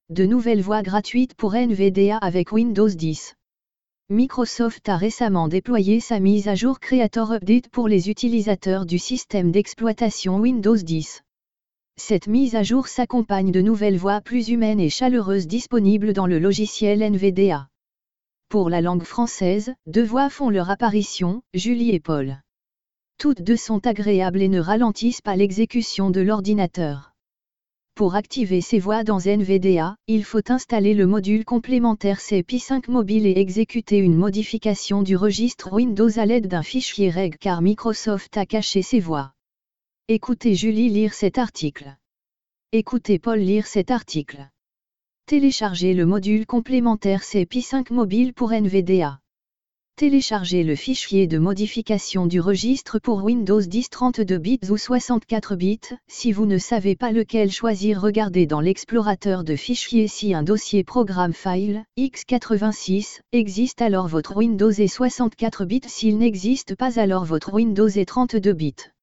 De nouvelles voies gratuites pour NVDA avec Windows 10. Microsoft a récemment déployé sa mise à jour Creator Update pour les utilisateurs du système d'exploitation Windows 10. Cette mise à jour s'accompagne de nouvelles voix plus humaines et chaleureuses disponibles dans le logiciel NVDA. Pour la langue française, 2 voix font leur apparition, Julie et Paul. Toutes 2 sont agréables et ne ralentissent pas l'exécution de l'ordinateur. Pour activer ces voix dans NVDA, il faut installer le module complémentaire CP5 Mobile et exécuter une modification du registre Windows à l'aide d'un fichier reg car Microsoft a caché ces voix. Écoutez Julie lire cet article. Écoutez Paul lire cet article. Téléchargez le module complémentaire CP5 Mobile pour NVDA. Téléchargez le fichier de modification du registre pour Windows 10 32 bits ou 64 bits. Si vous ne savez pas lequel choisir, regardez dans l'explorateur de fichiers si un dossier programme file, x86, existe alors votre Windows est 64 bits. S'il n'existe pas alors votre Windows est 32 bits.